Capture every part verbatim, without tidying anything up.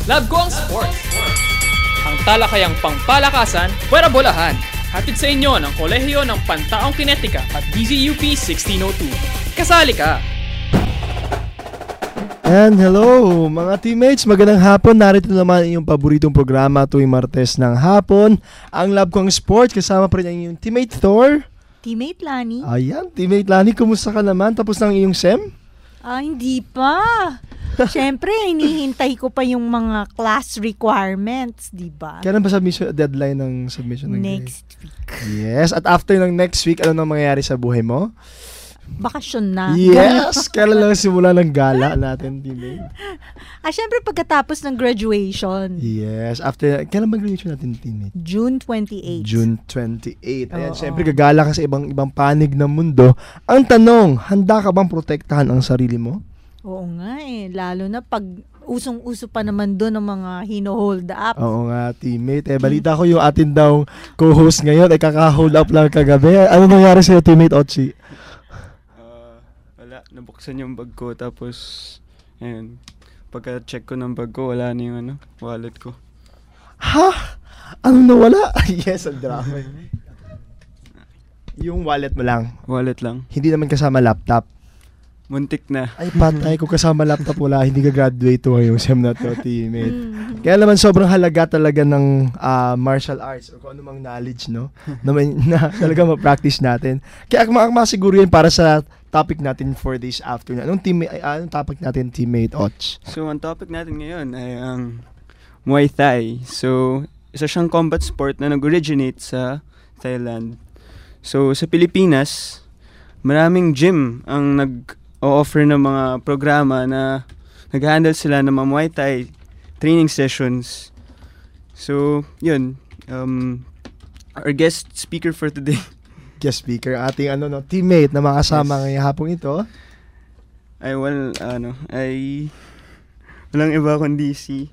Love ko ang sports. Ang talakayang pangpalakasan, pwera bolahan. Hatid sa inyo ng Kolehiyo ng Pantaong Kinetika at D Z U P sixteen oh two. Kasali ka! And hello mga teammates, magandang hapon. Narito naman yung paboritong programa tuwing Martes ng hapon, ang Love ko ang Sports. Kasama pa rin ang iyong teammate Thor. Teammate Lani. Ayan, teammate Lani, kumusta ka naman? Tapos na ang iyong SEM? Ah, hindi pa. Siyempre, hinihintay ko pa yung mga class requirements, di ba? Kailan ba submission, deadline ng submission ng Next week. Yes, at after ng next week, ano nang mangyayari sa buhay mo? Bakasyon na. Yes! Kailan lang simula ng gala natin, teammate? Ah, syempre pagkatapos ng graduation. Yes, after, kailan ba graduation natin, teammate? June twenty-eighth. June twenty-eighth. Ayan, Oo. syempre gagala ka sa ibang ibang panig ng mundo. Ang tanong, handa ka bang protektahan ang sarili mo? Oo nga eh. Lalo na pag usong-uso pa naman doon ng mga hino-hold up. Oo nga, teammate. Eh, balita ko yung atin daw co-host ngayon ay kaka-hold up lang kagabi. Ano nangyari sa'yo, teammate Otsi? Uh, wala, nabuksan yung bag ko tapos ayun, pagka-check ko ng bag ko, wala na yung ano, wallet ko. Ha? Ano nawala? Yes, ang drama. Yung wallet mo lang. Wallet lang. Hindi naman kasama laptop. Muntik na. Ay, patay ko kasama laptop wala. Hindi ka graduate to yung SEM na to, teammate. Kaya naman sobrang halaga talaga ng uh, martial arts o kung ano mang knowledge, no? na, may, na talaga ma-practice natin. Kaya ang masiguro yan para sa topic natin for this afternoon. Anong, team, ay, anong topic natin, teammate Otch? So, ang topic natin ngayon ay ang Muay Thai. So, isa siyang combat sport na nag-originate sa Thailand. So, sa Pilipinas, maraming gym ang nag- o-offer ng mga programa na nag-handle sila ng mga Muay Thai training sessions. So, yun. Um, our guest speaker for today. Guest speaker, ating ano no, teammate na makasama yes. ngayong hapong ito. Ay, well, ano, ay walang iba kundi si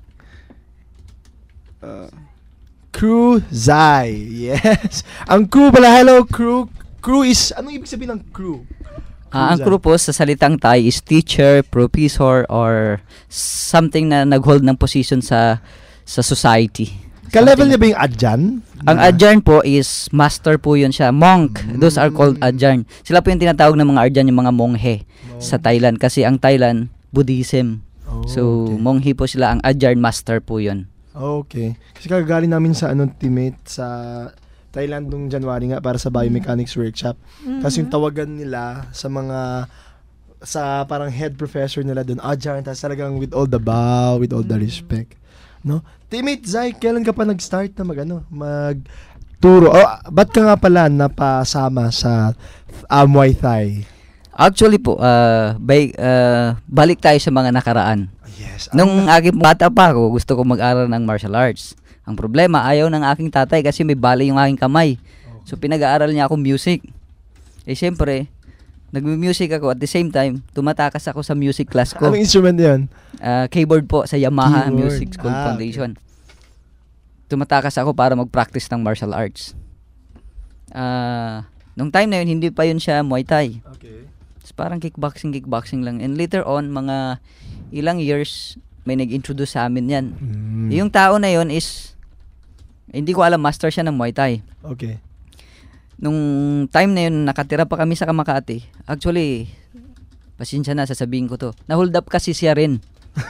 uh, Crew Zai. Yes. Ang crew pala, hello crew. Crew is, anong ibig sabihin ng crew? Uh, ang crew po sa salitang Thai is teacher, professor, or something na nag-hold ng position sa sa society. Ka-level niya ba yung adjan? Ang adjan po is master po yun siya. Monk. Mm. Those are called adjan. Sila po yung tinatawag ng mga adjan, yung mga monghe oh. sa Thailand. Kasi ang Thailand, Buddhism. Oh, so, okay. Monghe po sila. Ang adjan master po yun. Okay. Kasi kagagaling namin sa anong teammate sa Thailand nung January nga para sa biomechanics workshop. Mm-hmm. Tapos yung tawagan nila sa mga sa parang head professor nila doon, adjunct, tapos talagang with all the bow, with all the respect. No? Teammate Zai, kailan ka pa nag-start na mag ano, magturo? Oh, ba't ka nga pala napasama sa uh, Muay Thai? Actually po, uh, by, uh, balik tayo sa mga nakaraan. Yes. Nung aking bata pa ako, gusto ko mag-aral ng martial arts. Ang problema, ayaw ng aking tatay kasi may bali yung aking kamay. So, pinag-aaral niya ako music. Eh, siyempre, nag-music ako. At the same time, tumatakas ako sa music class ko. Anong instrument yan? Uh, keyboard po sa Yamaha Keyboard. Music School ah, Foundation. Okay. Tumatakas ako para mag-practice ng martial arts. Uh, nung time na yun, hindi pa yun siya Muay Thai. Okay. So, parang kickboxing, kickboxing lang. And later on, mga ilang years, may nag-introduce sa amin yan. Mm. Yung tao na yun is, hindi ko alam, master siya ng Muay Thai. Okay. Nung time na yun, nakatira pa kami sa Makati. Actually, pasensya na, sasabihin ko to. Na-hold up kasi siya rin.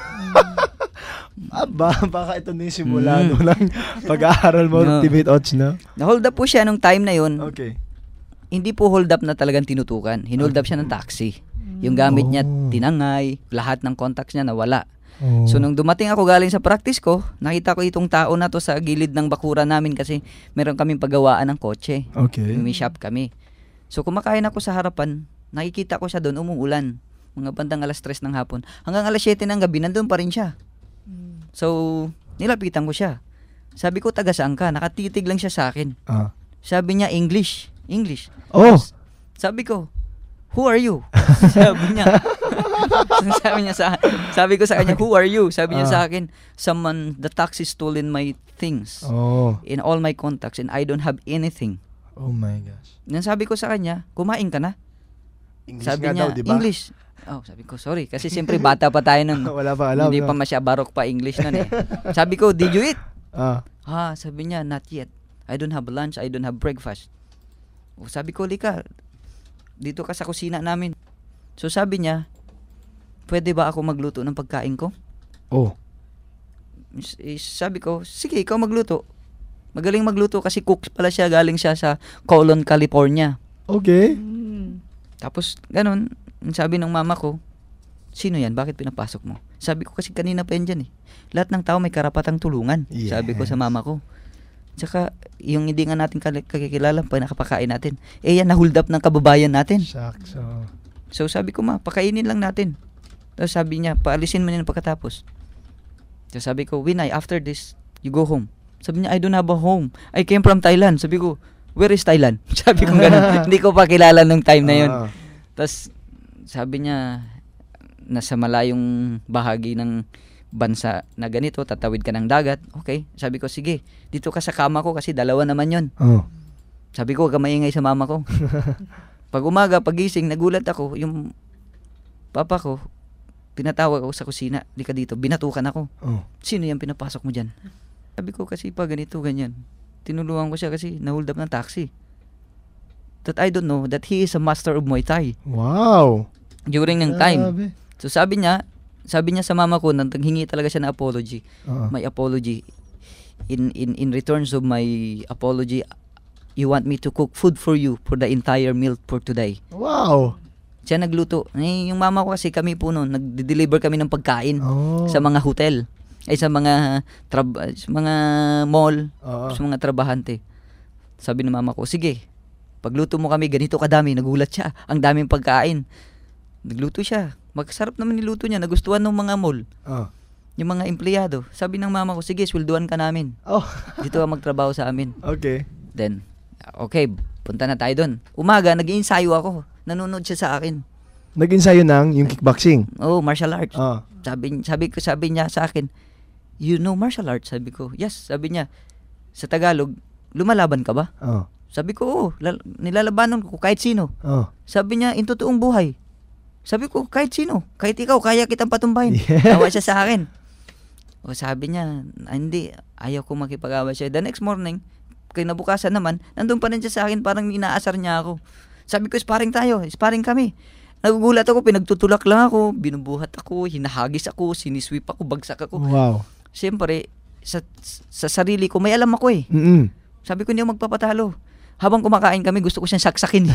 Aba, baka ito na yung simula mm. ng pag-aaral mo, no. Teammate Otch, no? Na-hold up po siya nung time na yun. Okay. Hindi po hold up na talagang tinutukan. Hinold up siya ng taxi. Yung gamit oh. niya, tinangay. Lahat ng contacts niya nawala. Oh. So, nung dumating ako galing sa practice ko, nakita ko itong tao na to sa gilid ng bakuran namin kasi meron kaming paggawaan ng kotse. Okay. May shop kami. So, kumakain ako sa harapan, nakikita ko siya doon, umuulan. Mga bandang alas tres ng hapon. Hanggang alas siyete ng gabi, nandun pa rin siya. So, nilapitan ko siya. Sabi ko, taga saan ka? Nakatitig lang siya sa akin. Uh. Sabi niya, English. English. Oh! Sabi ko, who are you? Sabi niya. sabi niya sa sabi ko sa kanya, who are you? Sabi niya uh. sa akin, someone, the taxi stolen my things. Oh. In all my contacts and I don't have anything. Oh my gosh. Then sabi ko sa kanya, kumain ka na? English sabi nga niya, daw, diba? English. Oh, sabi ko, sorry. Kasi siyempre bata pa tayo nun. Wala pa alam. Hindi no? pa masya barok pa English nun eh. Sabi ko, did you eat? Ah. Ha, sabi niya, not yet. I don't have lunch, I don't have breakfast. O, sabi ko, Lika, dito ka sa kusina namin. So sabi niya, pwede ba ako magluto ng pagkain ko? Oh. Eh, sabi ko, sige, ikaw magluto. Magaling magluto kasi cook pala siya, galing siya sa Colon, California. Okay. Mm. Tapos, ganun, sabi ng mama ko, sino yan? Bakit pinapasok mo? Sabi ko kasi kanina pa yan dyan eh. Lahat ng tao may karapatang tulungan. Yes. Sabi ko sa mama ko. Tsaka, yung hindi nga natin kakikilala, pa nakapakain natin. Eh yan, na-hold up ng kababayan natin. Shucks. Oh. So sabi ko, ma, pakainin lang natin. Tapos sabi niya, paalisin mo nila pagkatapos. So sabi ko, Winay, after this, you go home. Sabi niya, I don't have a home. I came from Thailand. Sabi ko, where is Thailand? Sabi ko gano'n. Hindi ko pa kilala nung time na yun. Ah. Tapos sabi niya, nasa malayong bahagi ng bansa na ganito, tatawid ka ng dagat. Okay. Sabi ko, sige, dito ka sa kama ko kasi dalawa naman yun. Oh. Sabi ko, huwag ka maingay sa mama ko. Pag umaga, pagising, nagulat ako, yung papa ko, pinatawag ako sa kusina, di ka dito, binatukan ako. Oh. Sino yan pinapasok mo dyan? Sabi ko kasi pa ganito, ganyan. Tinulungan ko siya kasi na-hold up ng taxi. That I don't know that he is a master of Muay Thai. Wow. During ng time. Grabe. So sabi niya, sabi niya sa mama ko, nang hingi talaga siya ng apology. Oo. My apology. In in in returns of my apology, you want me to cook food for you for the entire meal for today. Wow. Siya nagluto. Eh, yung mama ko kasi kami po noon, nagde-deliver kami ng pagkain Oh. sa mga hotel. Ay sa mga trab- sa mga mall, Oo. sa mga trabahante. Sabi ng mama ko, sige, pagluto mo kami, ganito kadami. Nagulat siya. Ang daming pagkain. Nagluto siya. Magkasarap naman niluto niya. Nagustuhan ng mga mall. Oh. Yung mga empleyado. Sabi ng mama ko, sige, swelduhan ka namin. Oh. Dito ka magtrabaho sa amin. Okay. Then, okay, punta na tayo doon. Umaga, nag-iinsayo ako. Nanonood siya sa akin. Nag-ensayo ng yung kickboxing. Oh, martial arts. Oh. Sabi, sabi ko, sabi niya sa akin, you know martial arts? Sabi ko, yes. Sabi niya, sa Tagalog, lumalaban ka ba? Oh. Sabi ko, oo, lal- nilalabanan ko kahit sino. Oh. Sabi niya, in totoong buhay. Sabi ko, kahit sino, kahit ikaw, kaya kitang patumbahin. Yeah. Tawa siya sa akin. O sabi niya, "Ah, hindi, ayaw ko makipag-away siya. The next morning, kinabukasan naman, nandun pa rin siya sa akin, parang inaasar niya ako. Sabi ko, sparring tayo, sparring kami. Nagugulat ako, pinagtutulak lang ako, binubuhat ako, hinahagis ako, sinisweep ako, bagsak ako. Wow. Siyempre, sa, sa sarili ko, may alam ako eh. Mm-mm. Sabi ko, hindi ako magpapatalo. Habang kumakain kami, gusto ko siyang saksakin.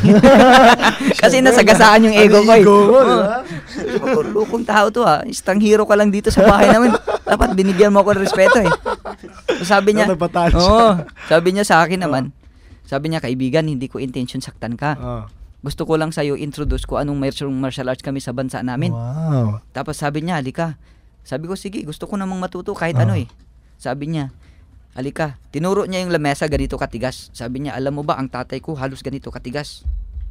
Kasi nasagasaan yung ego ko eh. Ego mo, Oo. di ba? Oh, lukong tao to ha. Istang hero ka lang dito sa bahay namin. Dapat binigyan mo ako ng respeto eh. So, sabi niya, Nagpatalo siya. oo, sabi niya sa akin naman, sabi niya, kaibigan, hindi ko intention saktan ka. Oh. Gusto ko lang sa'yo introduce ko anong martial martial arts kami sa bansa namin. Wow. Tapos sabi niya, halika. Sabi ko, sige, gusto ko namang matuto kahit Ah. ano eh. Sabi niya, halika. Tinuro niya yung lamesa ganito katigas. Sabi niya, alam mo ba, ang tatay ko halos ganito katigas.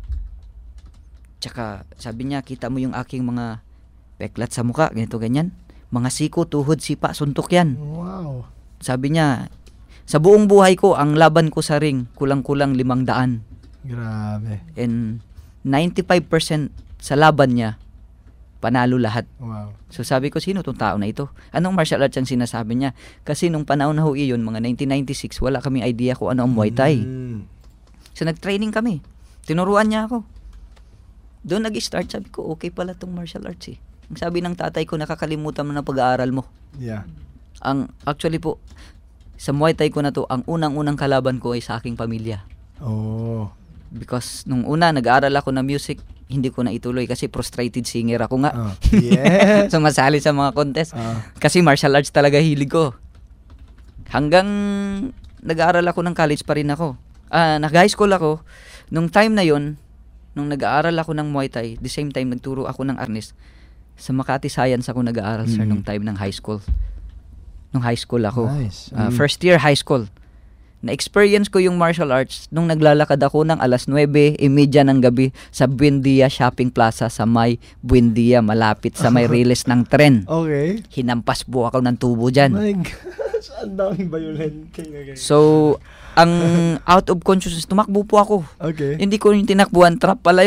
Tsaka, sabi niya, kita mo yung aking mga peklat sa muka, ganito ganyan. Mga siko, tuhod, sipa, suntok yan. Wow. Sabi niya, sa buong buhay ko, ang laban ko sa ring, kulang-kulang limang daan. Grabe. And ninety-five percent sa laban niya, panalo lahat. Wow. So sabi ko, sino tong tao na ito? Anong martial arts ang sinasabi niya? Kasi nung panahon na ho iyon, mga nineteen ninety-six, wala kaming idea kung ano ang Muay Thai. Mm. So nag-training kami. Tinuruan niya ako. Doon nag-start, sabi ko, okay pala tong martial arts eh. Ang sabi ng tatay ko, nakakalimutan mo na pag-aaral mo. Yeah. Ang actually po, sa Muay Thai ko na to, ang unang-unang kalaban ko ay sa aking pamilya. Oh. Because nung una, nag-aaral ako ng music, hindi ko na ituloy kasi frustrated singer ako nga. Oh. Yes. Sumasali sa mga contest. Ah. Kasi martial arts talaga hilig ko. Hanggang nag-aaral ako ng college pa rin ako. Ah, nag-high school ako. Nung time na yon, nung nag-aaral ako ng Muay Thai, the same time nagturo ako ng arnis. Sa Makati Science ako nag-aaral, sir, Mm. nung time ng high school. Nung high school ako. Nice. Ah, Mm. first year high school. Na-experience ko yung martial arts nung naglalakad ako ng alas nuwebe trenta ng gabi sa Buendia Shopping Plaza sa may Buendia, malapit sa may riles ng tren. Okay. Hinampas po ako ng tubo dyan. My gosh, ang daming violent. Okay. So, ang out of consciousness, tumakbo po ako. Okay. Hindi ko yung tinakbuhan, trap pala yun.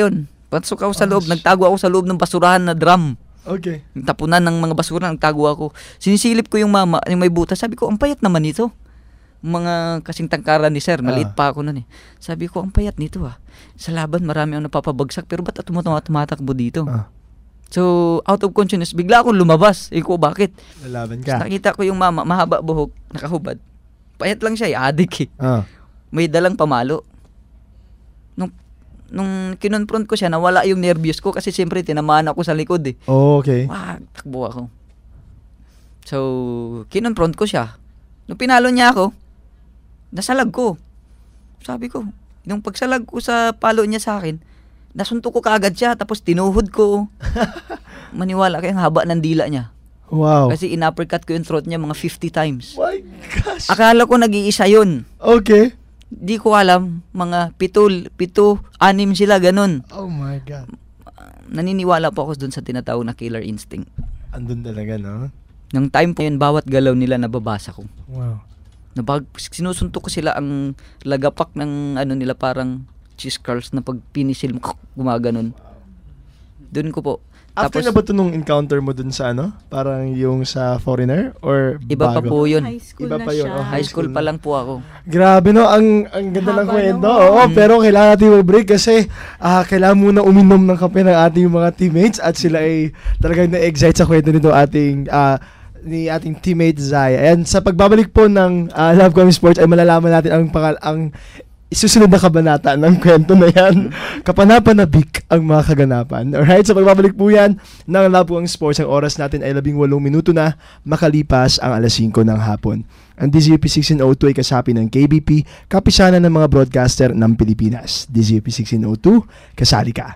Pasok ako sa Oh, loob, nagtago ako sa loob ng basurahan na drum. Okay. Yung tapunan ng mga basura, nagtago ako. Sinisilip ko yung mama, yung may butas. Sabi ko, ang payat naman ito. Mga kasing tangkaran ni sir, maliit Ah. pa ako nun eh. Sabi ko, ang payat nito ah. Sa laban, marami ang napapabagsak, pero ba't tumatama tumatakbo dito? Ah. So, out of consciousness, bigla akong lumabas. Eh ko, bakit? Lalaban Tapos ka. nakita ko yung mama, mahaba buhok, nakahubad. Payat lang siya, eh, adik eh. Ah. May dalang pamalo. Nung, nung kinonfront ko siya, nawala yung nervyos ko kasi siyempre tinamaan ako sa likod eh. Oh, okay. Wah, takbo ako. So, kinonfront ko siya. Nung pinalo niya ako, nasalag ko. Sabi ko, nung pagsalag ko sa palo niya sa akin, nasuntok ko kaagad siya, tapos tinuhod ko. Maniwala kayo, ang haba ng dila niya. Wow. Kasi in-uppercut ko yung throat niya mga fifty times. My gosh. Akala ko nag-iisa yun. Okay. Di ko alam, mga pito, pito, anim sila, ganun. Oh my God. Naniniwala po ako dun sa tinatawag na killer instinct. Andun talaga, no? Nung time po yun, bawat galaw nila nababasa ko. Wow. Nabag, sinusuntok ko sila ang lagapak ng ano nila parang cheese curls na pag pinisil mo, gumaganon. Doon ko po. After Tapos, na ba ito nung encounter mo dun sa ano? Parang yung sa foreigner? Or iba pa bago? po yun. High school Iba na pa yun, siya. oh, High school pa lang po ako. Grabe no, ang ang ganda ng Haba kwento. naman. Oo, Mm. pero kailangan natin mag-break kasi ah kailangan muna uminom ng kape ng ating mga teammates at sila ay talagang na-excite sa kwento nito ating ah ni ating teammate Zai. Ayan, sa pagbabalik po ng ah, Love Coming Sports ay malalaman natin ang pangal ang isusunod na kabanata ng kwento na yan. Kapanapanabik ang mga kaganapan. Alright, so pagbabalik po yan ng Love Coming Sports. Ang oras natin ay labing walong minuto na makalipas ang alas singko ng hapon. Ang D Z U P sixteen oh two ay kasapi ng K B P, kapisanan ng mga broadcaster ng Pilipinas. D Z U P sixteen oh two, kasali ka.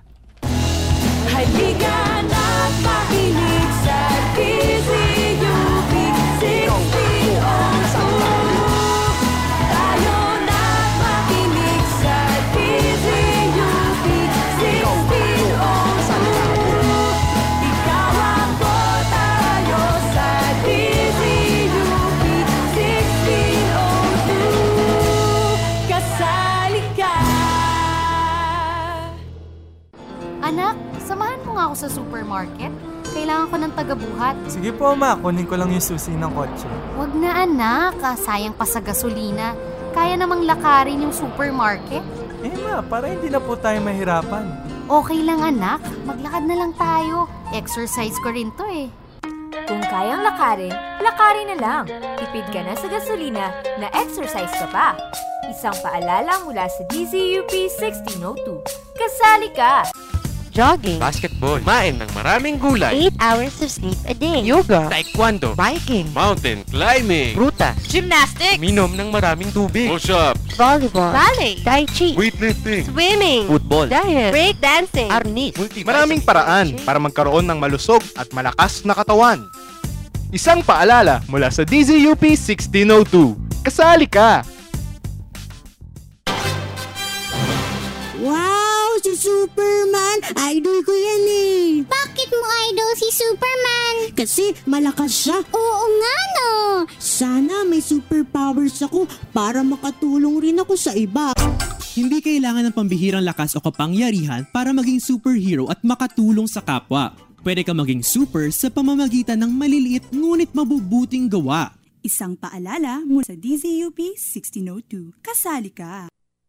Halika na't makinig sa D Z U P sixteen oh two. Tayo na't makinig sa D Z U P sixteen oh two. Ikaw ang tayo sa D Z U P sixteen oh two. Kasali ka. Anak, samahan mo nga ako sa supermarket. Kailangan ko ng tagabuhat. Sige po, ma. Kunin ko lang yung susi ng kotse. Wag na anak, ah, sayang pa sa gasolina. Kaya namang lakarin yung supermarket. Eh, ma, para hindi na po tayo mahirapan. Okay lang anak, maglakad na lang tayo. Exercise ko rin to eh. Kung kayang lakarin, lakarin na lang. Tipid ka na sa gasolina, na exercise ka pa. Isang paalala mula sa D Z U P sixteen oh two. Kasali ka! Jogging, Basketball, kumain ng maraming gulay, eight hours of sleep a day, yoga, taekwondo, biking, mountain climbing, prutas, Gymnastics! minom ng maraming tubig, push-up, volleyball, Ballet! tai chi, weightlifting, Swimming! football, diet, Break dancing! arnis. Maraming paraan para magkaroon ng malusog at malakas na katawan. Isang paalala mula sa D Z U P sixteen oh two. Kasali ka! Wow! Si Superman! Idol ko yan eh! Bakit mo idol si Superman? Kasi malakas siya. Oo nga no! Sana may superpowers ako para makatulong rin ako sa iba. Hindi kailangan ng pambihirang lakas o kapangyarihan para maging superhero at makatulong sa kapwa. Pwede ka maging super sa pamamagitan ng maliliit ngunit mabubuting gawa. Isang paalala mula sa D Z U P sixteen oh two. Kasali ka!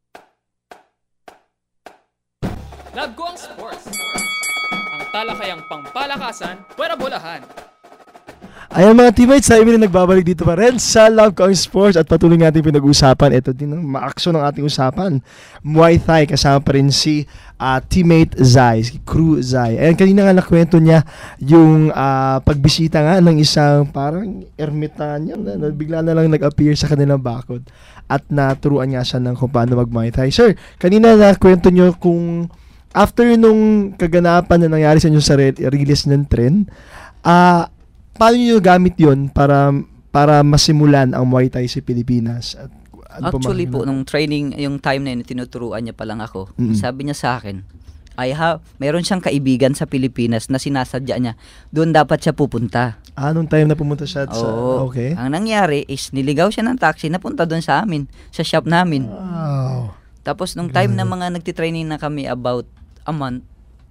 Love ko ang sports. Ang talakayang pangpalakasan, pwera bolahan. Ayan mga teammates, sa imin na nagbabalik dito pa rin sa Love Ko ang Sports at patuloy natin pinag-usapan. Ito din ang maaksyon ng ating usapan. Muay Thai, kasama pa rin si uh, teammate Zai, si Crew Zai. Ayan, kanina nga nakwento niya yung uh, pagbisita nga ng isang parang ermitanyo na, na bigla na lang nag-appear sa kanilang bakod at naturuan nga siya ng kung paano mag-Muay Thai. Sir, kanina nakwento niyo kung after nung kaganapan na nangyari sa inyo sa re- release ng trend, ah, uh, paano nyo gamit yon para para masimulan ang Muay Thai sa Pilipinas? At, ano Actually pa po, nung training, yung time na yun, tinuturuan niya pa lang ako. Mm-hmm. Sabi niya sa akin, I have, meron siyang kaibigan sa Pilipinas na sinasadya niya, doon dapat siya pupunta. Ah, nung time na pumunta siya sa... Oo. Okay. Ang nangyari is, niligaw siya ng taxi, napunta doon sa amin, sa shop namin. Wow. Tapos nung time na mga nagtitraining na kami about a month,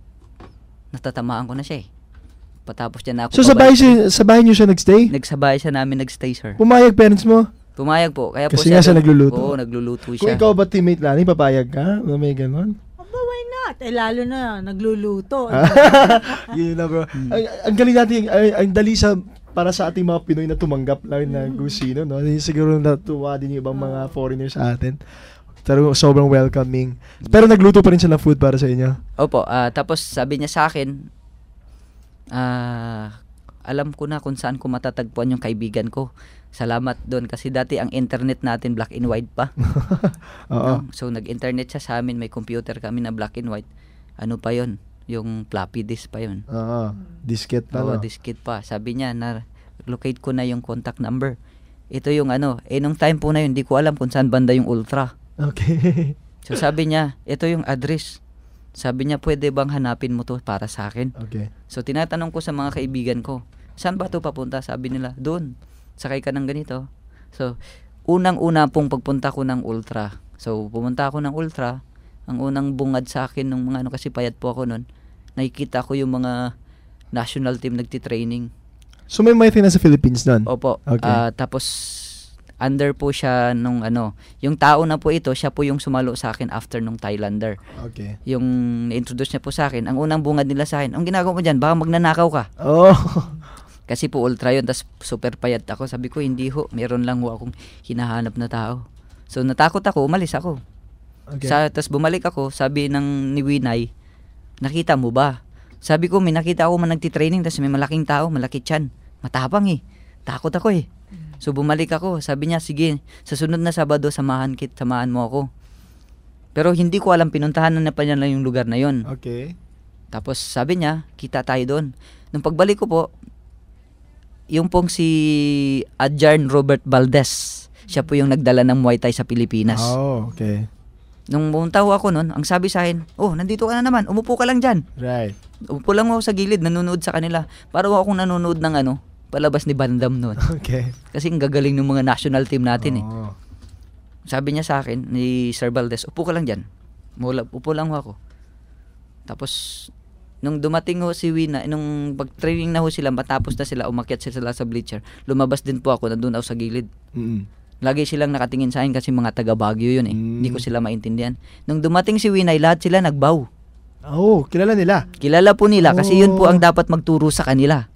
natatamaan ko na siya eh. Patapos niya na ako. So sa bahay, siya, sa bahay niyo siya nagstay? Nagsabay siya namin nagstay, sir. Pumayag parents mo? Pumayag po. Kaya Kasi po nga siya nagluluto. Oo, nagluluto siya. Kung ikaw ba teammate Lani, papayag ka? May ganon? Aba, why not? Eh, lalo na, nagluluto. Yun na bro. Ang, ang galing natin, ang, ang dali sa, para sa ating mga Pinoy na tumanggap lang na gusino, no? Siguro natuwa din yung ibang mga foreigners sa atin. Pero sobrang welcoming. Pero nagluto pa rin siya ng food para sa inyo? Opo. Uh, tapos sabi niya sa akin, ah, uh, alam ko na kung saan ko matatagpuan yung kaibigan ko. Salamat doon kasi dati ang internet natin black and white pa. Oo. No? So nag-internet siya sa amin, may computer kami na black and white. Ano pa yon? Yung floppy disk pa yon. Oo. Disket pa. Oo, no? disket pa. Sabi niya na locate ko na yung contact number. Ito yung ano, eh nung time po na yun, hindi ko alam kung saan banda yung Ultra. Okay. So sabi niya, ito yung address. Sabi niya, pwede bang hanapin mo to para sa akin? Okay. So tinatanong ko sa mga kaibigan ko, saan ba to papunta? Sabi nila, doon. Sakay ka ng ganito. So, unang-una pong pagpunta ko ng Ultra. So, pumunta ako ng Ultra. Ang unang bungad sa akin nung mga ano, kasi payat po ako noon, nakikita ko yung mga national team nagtitraining. So, may Muay Thai na sa Philippines noon? Opo. Okay. Uh, tapos, under po siya nung ano, yung tao na po ito, siya po yung sumalo sa akin after nung Thailander. Okay. Yung na-introduce niya po sa akin, ang unang bungad nila sa akin, ang ginagawa mo dyan, baka magnanakaw ka. Oh. Kasi po ultra yun, tas super payat ako. Sabi ko, hindi ho, meron lang ho akong hinahanap na tao. So natakot ako, umalis ako. Okay. Sa, tas bumalik ako, sabi ng ni Winay, nakita mo ba? Sabi ko, may nakita ako man nagtitraining, tas may malaking tao, malaki tiyan. Matapang eh. Takot ako eh. So bumalik ako, sabi niya, sige, sa sunod na Sabado, samahan kit, samahan mo ako. Pero hindi ko alam, pinuntahan na pa niya lang yung lugar na yon. Okay. Tapos sabi niya, kita tayo doon. Nung pagbalik ko po, yung pong si Adjarn Robert Valdez, siya po yung nagdala ng Muay Thai sa Pilipinas. Oh, okay. Nung pumunta ako noon, ang sabi sa akin, oh, nandito ka na naman, umupo ka lang dyan. Right. Umupo lang ako sa gilid, nanonood sa kanila. Parang akong nanonood ng ano, palabas ni Bandam noon. Okay. Kasi ang gagaling ng mga national team natin eh. Oh. Sabi niya sa akin, ni Sir Valdez, upo ka lang dyan. Mula, upo lang ako. Tapos, nung dumating ho si Wina, nung pag-training na ho sila, matapos na sila, umakyat sila sa bleacher, lumabas din po ako, nandun ako sa gilid. Mm-hmm. Lagi silang nakatingin sa akin kasi mga taga Baguio yun eh. Hindi mm. ko sila maintindihan. Nung dumating si Winay, lahat sila nagbow. Oh, kilala nila? Kilala po nila kasi oh. yun po ang dapat magturo sa kanila.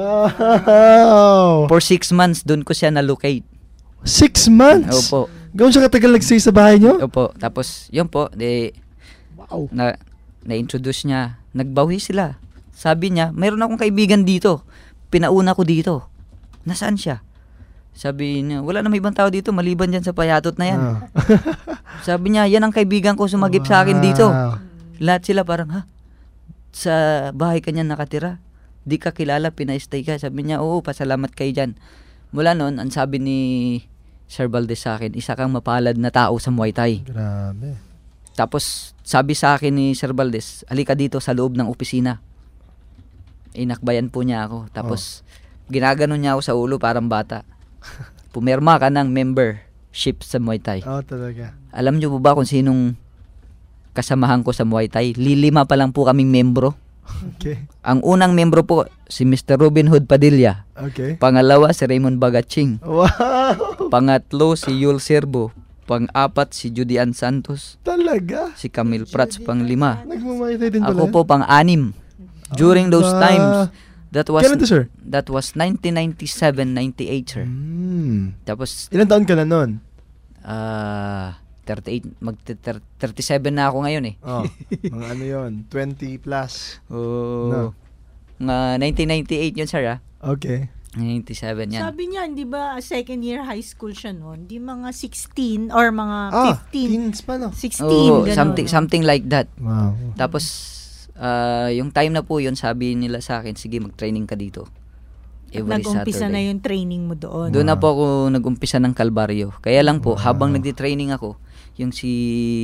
Wow! For six months, dun ko siya na-locate. Six months? Opo. Gawin siya katagal nag-stay sa bahay niyo? Opo. Tapos, yun po, de, wow. na, na-introduce niya. Nagbawi sila. Sabi niya, mayroon akong kaibigan dito. Pinauna ko dito. Nasaan siya? Sabi niya, wala na may ibang tao dito, maliban dyan sa payatot na yan. Oh. Sabi niya, yan ang kaibigan ko sumagip wow. sa akin dito. Lahat sila parang, ha? Sa bahay ka niyan nakatira? Di ka kilala, pina-stay ka. Sabi niya, oo, pasalamat kayo dyan. Mula noon, ang sabi ni Sir Valdez sa akin, isa kang mapalad na tao sa Muay Thai. Grabe. Tapos, sabi sa akin ni Sir Valdez, halika dito sa loob ng opisina. Inakbayan po niya ako. Tapos, oh. ginaganon niya ako sa ulo parang bata. Pumirma ka ng membership sa Muay Thai. Oh, talaga. Alam niyo po ba kung sinong kasamahan ko sa Muay Thai? Lilima pa lang po kaming membro. Okay. Ang unang membro po, si Mister Robin Hood Padilla. Okay. Pangalawa, si Raymond Bagaching. Wow! Pangatlo, si Yul Serbo. Pang-apat, si Judy Ann Santos. Talaga? Si Camille Prats, pang-lima. Nagmumuay Thai din pala. Ako po, pang-anim. During those uh, times, that was kailan to, sir? That was nineteen ninety-seven ninety-eight, sir. Mm. Tapos, ilan taon ka na noon? Ah... Uh, thirty-eight, mag thirty-seven na ako ngayon eh. Oh, mga ano yun, twenty plus. Oh. No. Mga nineteen ninety-eight yun, sir, ah. Okay. ninety-seven yan. Sabi niya, di ba, second year high school siya noon? Di mga sixteen or mga ah, fifteen. teens pa, no? sixteen, oh, gano'n. something, something like that. Wow. Tapos, uh, yung time na po yun, sabi nila sa akin, sige, mag-training ka dito. Every nag-umpisa Saturday. na yung training mo doon. Doon wow. na po ako nag-umpisa ng Kalbaryo. Kaya lang po, wow. habang nagdi-training ako, yung si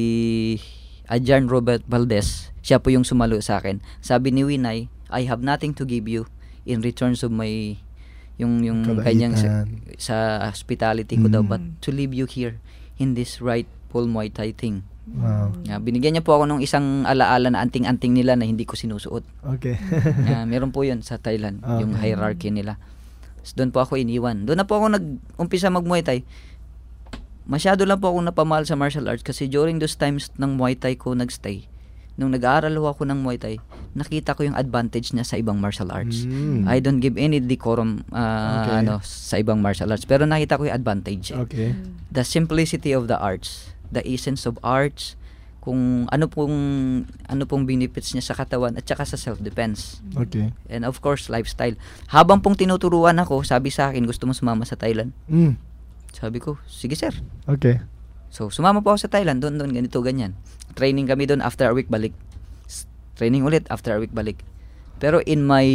Adjarn Robert Valdez, siya po yung sumalo sa akin. Sabi ni Winay, I have nothing to give you in returns of my yung yung kanyang sa, sa hospitality ko mm. daw, but to leave you here in this rightful Muay Thai thing. Wow. Uh, binigyan niya po ako ng isang alaala na anting-anting nila na hindi ko sinusuot. Okay. uh, meron po yun sa Thailand, okay. yung hierarchy nila. So, doon po ako iniwan. Doon na po ako nag-umpisa mag-Muay Thai. Masyado lang po ako napamahal sa martial arts kasi during those times ng Muay Thai ko nagstay, nung nag-aaral ako ng Muay Thai, nakita ko yung advantage niya sa ibang martial arts. Mm. I don't give any decorum uh, okay. ano sa ibang martial arts, pero nakita ko yung advantage. Eh. Okay. The simplicity of the arts, the essence of arts, kung ano pong ano pong benefits niya sa katawan at saka sa self-defense. Okay. And of course, lifestyle. Habang pong tinuturuan ako, sabi sa akin, gusto mo sumama sa Thailand? Mm. Sabi ko, sige sir. Okay. So, sumama po ako sa Thailand, doon, doon, ganito, ganyan. Training kami doon, after a week, balik. Training ulit, after a week, balik. Pero in my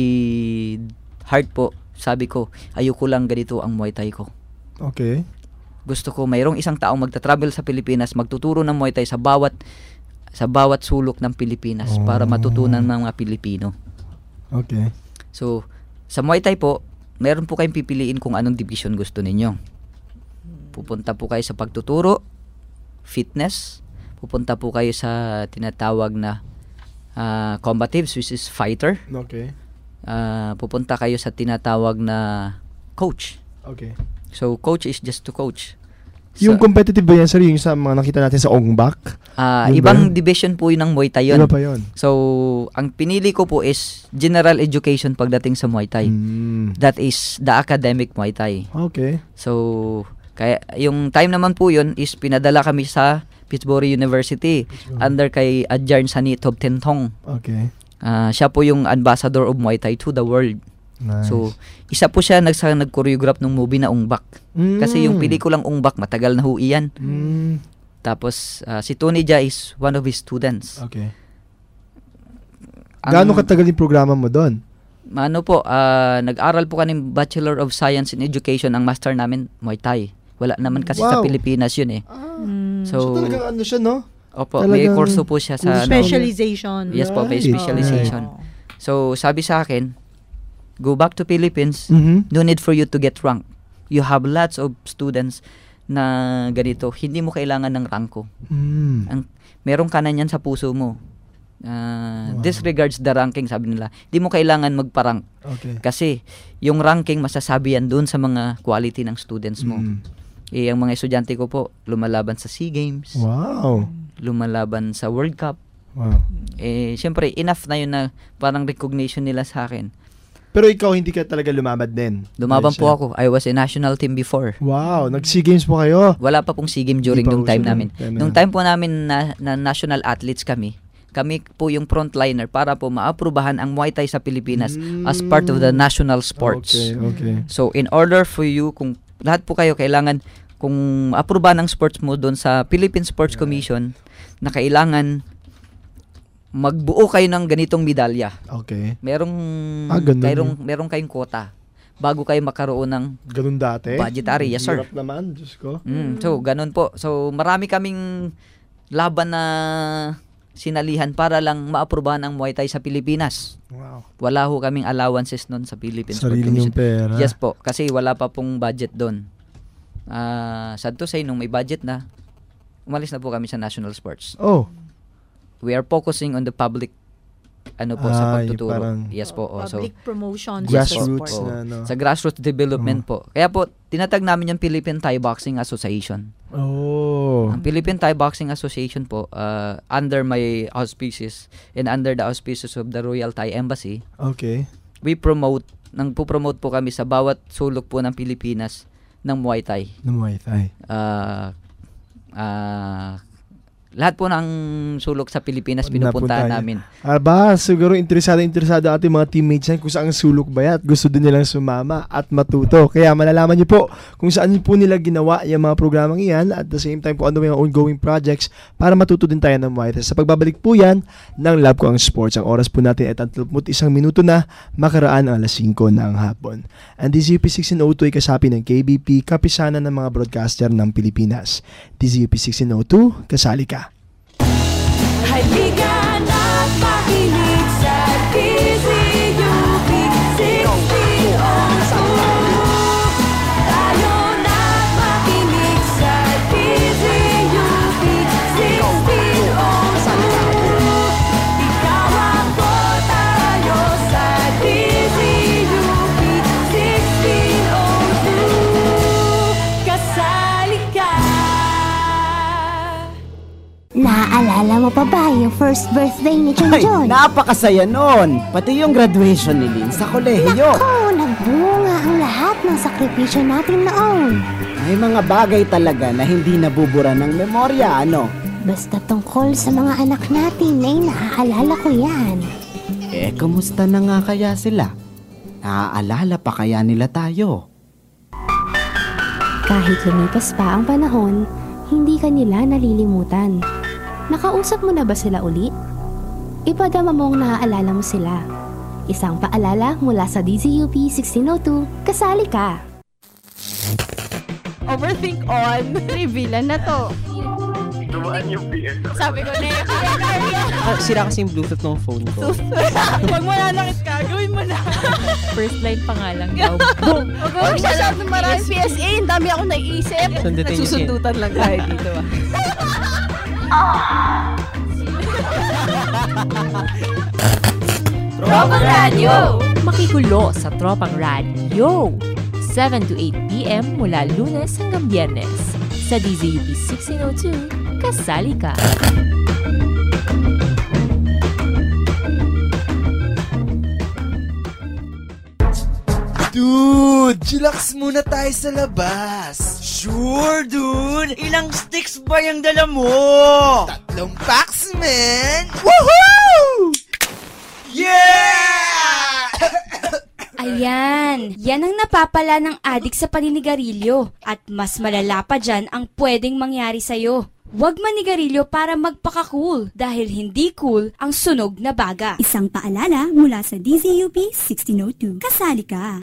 heart po, sabi ko, ayoko lang ganito ang Muay Thai ko. Okay. Gusto ko, mayroong isang taong magta-travel sa Pilipinas, magtuturo ng Muay Thai sa bawat sa bawat sulok ng Pilipinas oh. para matutunan ng mga Pilipino. Okay. So, sa Muay Thai po, meron po kayong pipiliin kung anong division gusto ninyo. Pupunta po kayo sa pagtuturo, fitness, pupunta po kayo sa tinatawag na uh, combatives, which is fighter. Okay. Uh, pupunta kayo sa tinatawag na coach. Okay. So, coach is just to coach. Yung so, competitive ba yan, sir? Yung sa mga nakita natin sa Ongbak? Uh, ibang division po yun ng Muay Thai yun. Iba pa yun. So, ang pinili ko po is general education pagdating sa Muay Thai. Mm. That is the academic Muay Thai. Okay. So, kaya yung time naman po yun is pinadala kami sa Pittsburgh University Pittsburgh. Under kay Adjarn Sani Tobtentong. Okay. Uh, siya po yung ambassador of Muay Thai to the world. Nice. So, isa po siya nag nag-choreograph ng movie na Ongbak. Mm. Kasi yung pelikulang Ongbak, matagal na ho iyan. Mm. Tapos, uh, si Tony Jaa is one of his students. Okay. Gaano katagal yung programa mo doon? Ano po, uh, nag-aral po kami Bachelor of Science in Education. Ang master namin, Muay Thai. Wala naman kasi wow. sa Pilipinas yun eh. Ah. So, so talagang ano siya, no? Opo, talagang may kurso po siya sa... Specialization. Ano, yes po, may specialization. Oh. So, sabi sa akin, go back to Philippines, mm-hmm. no need for you to get rank. You have lots of students na ganito. Hindi mo kailangan ng ranko. Mm. Ang, meron ka na yan sa puso mo. Uh, wow. Disregards the ranking, sabi nila. Hindi mo kailangan magparank. Okay. Kasi, yung ranking, masasabi yan doon sa mga quality ng students mo. Mm. Eh, ang mga estudyante ko po, lumalaban sa SEA Games. Wow. Lumalaban sa World Cup. Wow. Eh, syempre, enough na yun na parang recognition nila sa akin. Pero ikaw, hindi ka talaga lumabad din? Lumaban po ako. I was a national team before. Wow. Nag-SEA Games po kayo? Wala pa pong SEA Games during nung time namin. Time nung time po namin na, na national athletes kami, kami po yung frontliner para po maaprubahan ang Muay Thai sa Pilipinas mm. as part of the national sports. Okay, okay. So, in order for you, kung lahat po kayo kailangan, kung aprubahan ng sports mo doon sa Philippine Sports Commission, na kailangan magbuo kayo ng ganitong medalya. Okay. Merong, ah, merong, merong kayong quota bago kayo makaroon ng ganun dati? Budgetary. Yes, sir. Hirap naman, Diyos ko. Mm, so, ganun po. So, marami kaming laban na sinalihan para lang maaprubahan ang Muay Thai sa Pilipinas. Wow. Wala ho kaming allowances noon sa Philippine Sports Sarili Commission. yung pera. Yes po, kasi wala pa pong budget doon. Uh, sad to say, nung may budget na, umalis na po kami sa national sports. Oh. We are focusing on the public ano po ah, sa pagtuturo. Yes po. Oh, public so, promotion. Grassroots yes, po, na, no? Sa grassroots development oh. po. Kaya po, tinatag namin yung Philippine Thai Boxing Association. Oh. Ang Philippine Thai Boxing Association po, uh, under my auspices and under the auspices of the Royal Thai Embassy, okay. we promote, nang po-promote po kami sa bawat sulok po ng Pilipinas ng Muay Thai. Ng Muay Thai. Uh, uh, lahat po ng sulok sa Pilipinas pinupuntahan namin. Aba, siguro interesado interesado ating mga teammates yan kung saan sulok ba yan at gusto din nilang sumama at matuto. Kaya malalaman niyo po kung saan po nila ginawa yung mga programang iyan at the same time po ano yung ongoing projects para matuto din tayo ng Muay Thai. Sa pagbabalik po yan ng Love Ko Ang Sports. Ang oras po natin ay tatlumpu't isang minuto na makaraan ang alas singko ng hapon. And D Z U P sixteen oh two ay kasapi ng K B P, kapisana ng mga broadcaster ng Pilipinas. D Z U P sixteen oh two, kasali ka. Halika na't makinig sa D Z U P sixteen oh two. Tayo na't makinig sa D Z U P sixteen Naalala mo pa ba yung first birthday ni John Ay, John? napakasaya nun. Pati yung graduation ni Lynn sa kolehiyo. Naku, nagbunga ang lahat ng sakripisyo natin noon. May mga bagay talaga na hindi nabubura ng memorya, ano? Basta tungkol sa mga anak natin ay naaalala ko yan. Eh, kumusta na nga kaya sila? Naaalala pa kaya nila tayo? Kahit lumipas pa ang panahon, hindi ka nila nalilimutan. Nakausap mo na ba sila uli? Ipadama mong naaalala mo sila. Isang paalala mula sa D Z U P sixteen oh two, kasali ka! Overthink on. Reveal na to. Dumaan yung P S. Sabi ko na yun. Ah, sira kasi yung Bluetooth ng phone ko. Huwag mo nanakit ka, gawin mo na. First line pa nga lang daw. Boom! Huwag mo masyadong maraming P S A, ang dami akong naiisip. Sundutin niyo siya. Nagsusundutan lang tayo dito. Tropang Radyo! Makikulo sa Tropang Radyo! seven to eight p.m. mula Lunes hanggang Biyernes. Sa D Z U P sixteen oh two, kasali ka! Dude, chillax muna tayo sa labas. Sure, dude. Ilang sticks ba yung dala mo? Tatlong packs, man. Woohoo! Yeah! Ayan, yan ang napapala ng adik sa paninigarilyo. At mas malala pa dyan ang pwedeng mangyari sa'yo. Huwag manigarilyo para magpaka-cool dahil hindi cool ang sunog na baga. Isang paalala mula sa D Z U P sixteen oh two. Kasali ka!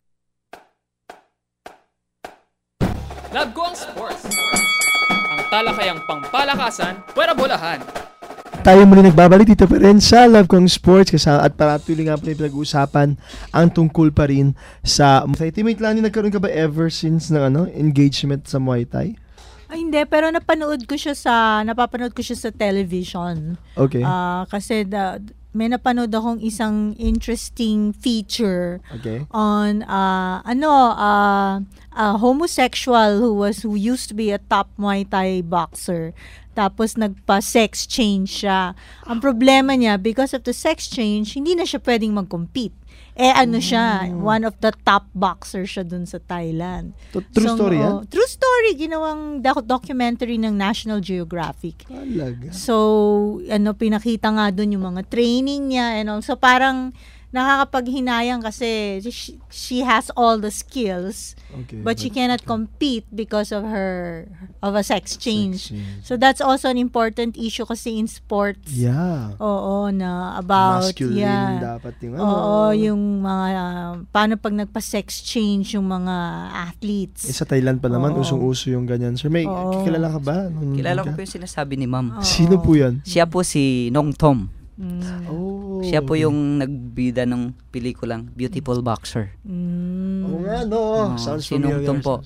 Love ko ang sports. Ang talakayang pangpalakasan, pwera bolahan. Tayo muli nagbabalik dito pa rin sa Love Kong Sports kasama at paratuloy nga po yung pinag-uusapan ang tungkol pa rin sa Muay Thai. Teammate Lani, nagkaroon ka ba ever since ng ano, engagement sa Muay Thai? Ay, hindi. Pero napanood ko siya sa, napapanood ko siya sa television. Okay. Uh, kasi the, may napanood akong isang interesting feature okay. on uh, ano uh, a homosexual who was who used to be a top Muay Thai boxer. Tapos nagpa-sex change siya. Ang problema niya, because of the sex change, hindi na siya pwedeng mag-compete. Eh ano siya, one of the top boxers siya dun sa Thailand. True so, story yan? Uh, true story, ginawang doc- documentary ng National Geographic. Talaga. So, ano, pinakita nga dun yung mga training niya and all. So parang nakakapaghinayang kasi she, she has all the skills, okay, but, but she cannot compete because of her of a sex change. sex change. So that's also an important issue kasi in sports. Yeah. Oo, na about masculine yeah. dapat yung ano. Oo, yung mga uh, paano pag nagpa-sex change yung mga athletes. Eh, sa Thailand pa naman Oo. usong-uso yung ganyan. Sir, may Oo. kilala ka ba? Nung Kilala ko po yung sinasabi ni ma'am. Oo. Sino po yan? Siya po si Nong Tom. Mm. Oh, Siya po okay. yung nagbida ng pelikulang Beautiful Boxer. Mm. Oo nga, no. Oh, Sounds si Nong familiar. Tom po.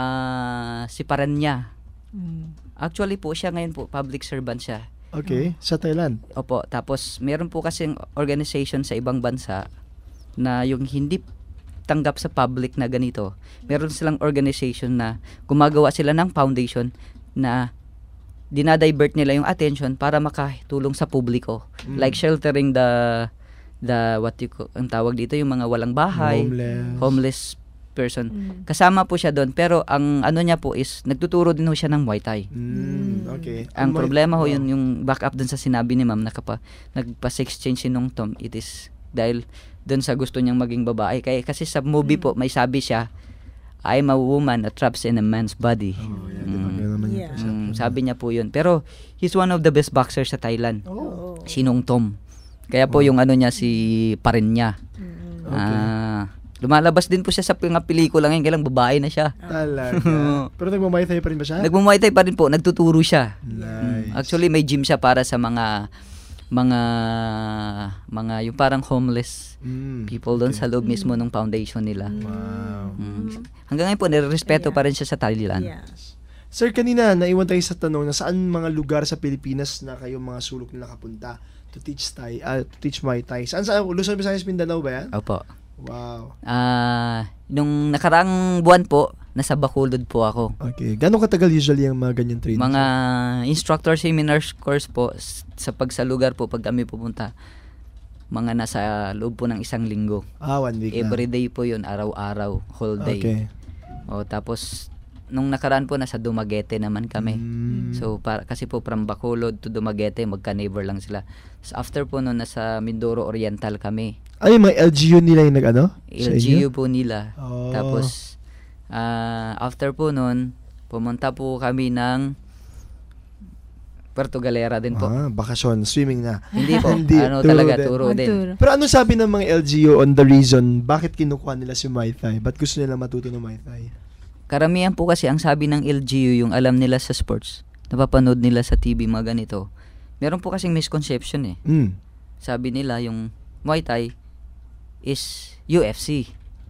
Uh, si Paranya. Mm. Actually po, siya ngayon po, public servant siya. Okay, sa Thailand. Opo, tapos meron po kasing organization sa ibang bansa na yung hindi tanggap sa public na ganito. Meron silang organization na gumagawa sila ng foundation na dinadivert nila yung attention para makatulong sa publiko. Mm. Like sheltering the the what you call, ang tawag dito yung mga walang bahay, homeless, homeless person. Mm. Kasama po siya doon pero ang ano niya po is nagtuturo din ho siya ng Muay Thai. Mm. Okay. Ang Muay- problema ho oh. yun yung back up dun sa sinabi ni ma'am na kapag nagpa-sex change si Nong Tom, it is dahil dun sa gusto niyang maging babae. Kaya kasi sa movie Mm. po may sabi siya, I'm a woman that traps in a man's body. Oh, yeah, mm. Yeah. Mm, sabi niya po yun. Pero he's one of the best boxers sa Thailand. Oh. Si Nong Tom. Kaya po Oh. yung ano niya si Parenya. Mm. Okay. Ah, lumalabas din po siya sa mga pelikula ngayon. Kailang babae na siya. Talaga. Pero nagmumuay Thai pa rin ba siya? Nagmumuay Thai pa rin po. Nagtuturo siya. Nice. Mm. Actually may gym siya para sa mga mga mga yung parang homeless mm. people doon Okay. sa loob mismo ng foundation nila. Wow. Mm. Hanggang ngayon po nirerespeto Yeah. pa rin siya sa Thailand. Yeah. Sir, kanina naiwan tayo sa tanong na saan mga lugar sa Pilipinas na kayong mga sulok na nakapunta to teach Thai, uh, to teach Muay Thai. Saan sa Luzon, Visayas, Mindanao ba yan? Opo. Wow. Ah, nung nakaraang buwan po, nasa Bacolod po ako. Okay. Gano'ng katagal usually ang mga ganyan training? Mga instructor seminars course po s- sa pagsalugar po pag kami pupunta. Mga nasa loob po ng isang linggo. Ah, one week Every na. day po yun, araw-araw, whole day. Okay. O, tapos, nung nakaraan po, nasa Dumaguete naman kami. Mm. So, para, kasi po from Bacolod to Dumaguete, magka-neighbor lang sila. So, after po nun, nasa Mindoro Oriental kami. Ay, mga L G U nila yung nag-ano? Sa L G U inyo? po nila. Oh. Tapos, ah, after po nun, pumunta po kami ng Puerto Galera din po. Ah, bakasyon, swimming na. Hindi po, ano talaga, turo din. Pero ano sabi ng mga L G U on the reason bakit kinukuha nila si Muay Thai? Ba't gusto nila matuto ng Muay Thai? Karamihan po kasi ang sabi ng L G U, yung alam nila sa sports, napapanood nila sa T V mga ganito. Meron po kasing misconception eh. Mm. Sabi nila yung Muay Thai is U F C.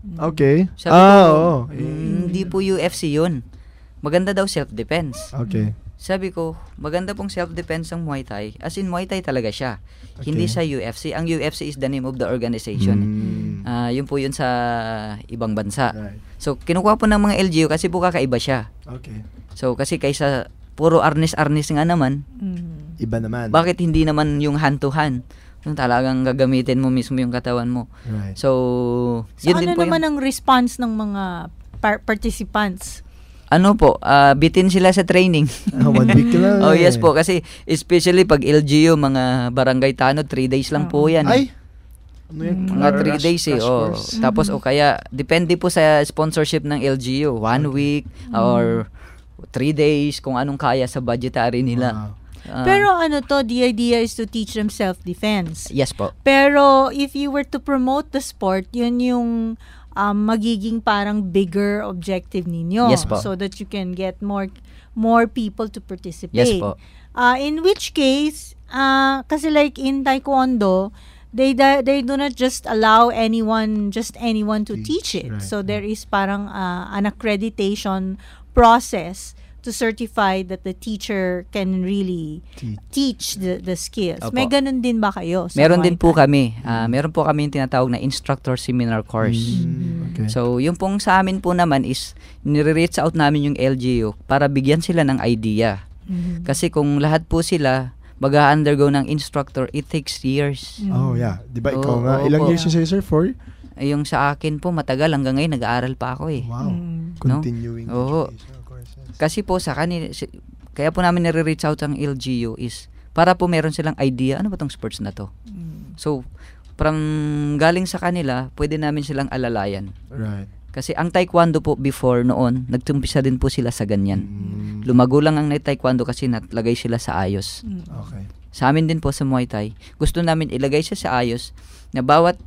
Okay. Sabi ah, ko, oo. "Mm, hindi po U F C yun. Maganda daw self-defense. Okay. Sabi ko, maganda pong self-defense ng Muay Thai. As in, Muay Thai talaga siya. Okay. Hindi sa U F C. Ang U F C is the name of the organization. Mm. Ah, yun po yun sa ibang bansa. Right. So, kinukuha po ng mga L G U kasi po kakaiba siya. Okay. So, kasi kaysa puro arnis-arnis nga naman, Iba naman. bakit hindi naman yung hand-to-hand? Yung talagang gagamitin mo mismo yung katawan mo. Right. So, So, yun ano din po naman yung, ang response ng mga par- participants? ano po, ah, bitin sila sa training. Ah, one week lang. Oh, eh. yes po. Kasi, especially pag L G U, mga barangay tanod, three days lang po yan. Ay! Ano yan? Mga three Crash- days eh. crash Oh. course. Tapos, o kaya, depende po sa sponsorship ng L G U. One week, or three days, kung anong kaya sa budgetary nila. Ah, Pero ano to, the idea is to teach them self-defense. yes po. Pero if you were to promote the sport, yun yung um, magiging parang bigger objective ninyo. Yes po. So that you can get more more people to participate. Yes po. Uh, in which case, uh, kasi like in Taekwondo, they da- they do not just allow anyone, just anyone to teach, it. right. So there is parang uh, an accreditation process to certify that the teacher can really Teach. teach the the skills. Opo. May ganun din ba kayo? Sa Meron Muay din po Thai? kami. Ah, meron po kami yung tinatawag na instructor seminar course. Okay. So, yung pong sa amin po naman is nire-reach out namin yung L G U para bigyan sila ng idea. Kasi kung lahat po sila mag-undergo ng instructor, it takes years. Oh, yeah. Di ba ikaw Oo, nga? Ilang opo. years yung sa'yo, sir? Four? Eh, yung sa akin po, matagal. Hanggang ngayon, nag-aaral pa ako eh. Wow. No? Continuing Oo. education, of course. Yes. Kasi po sa kanila, si- kaya po namin nire-reach out ang L G U is para po meron silang idea, ano ba tong sports na to? So, from galing sa kanila, pwede namin silang alalayan. Right. Kasi ang taekwondo po before noon, nagtumpisa din po sila sa ganyan. Lumago lang ang taekwondo kasi natlagay sila sa ayos. Okay. Sa amin din po sa Muay Thai, gusto namin ilagay siya sa ayos na bawat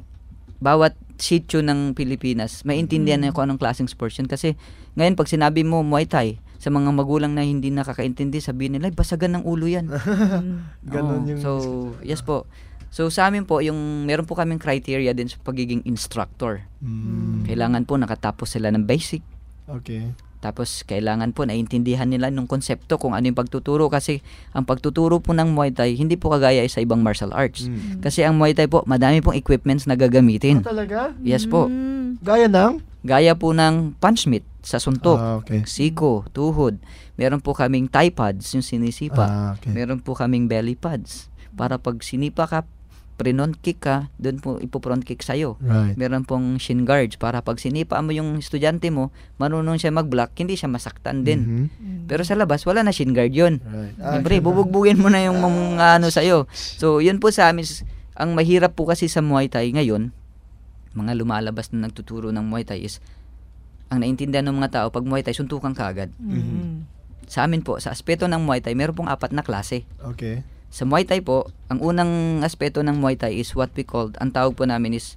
bawat sitio ng Pilipinas, maintindihan na kung anong klaseng sports yun. Kasi ngayon pag sinabi mo Muay Thai, sa mga magulang na hindi nakakaintindi, sabihin nila, "Ay, basagan ng ulo yan." Ganon Oo. yung... So, yes po. So, sa amin po, yung meron po kaming criteria din sa pagiging instructor. Mm. Kailangan po nakatapos sila ng basic. Okay. Tapos, kailangan po naiintindihan nila ng konsepto kung ano yung pagtuturo. Kasi, ang pagtuturo po ng Muay Thai, hindi po kagaya sa ibang martial arts. Mm. Kasi ang Muay Thai po, madami pong equipments na gagamitin. Ah, talaga? Yes po. Gaya ng? Gaya po ng punch meet sa suntok, Ah, okay. siko, tuhod. Meron po kaming thigh pads, yung sinisipa. Ah, okay. Meron po kaming belly pads. Para pag sinipa ka, pre-front kick ka, doon po ipo-front kick sa'yo. Right. Meron pong shin guards para pag sinipa mo yung estudyante mo, marunong siya mag-block, hindi siya masaktan din. Mhm. Pero sa labas, wala na shin guard yun. Right. Ah, Siyempre, bubugbugin mo na yung mga ano sa'yo. So, yun po sa amin, ang mahirap po kasi sa Muay Thai ngayon, mga lumalabas na nagtuturo ng Muay Thai is, ang naintindihan ng mga tao, pag Muay Thai, suntukan ka agad. Mhm. Sa amin po, sa aspeto ng Muay Thai, meron pong apat na klase. Okay. Sa Muay Thai po, ang unang aspeto ng Muay Thai is what we called, ang tawag po namin is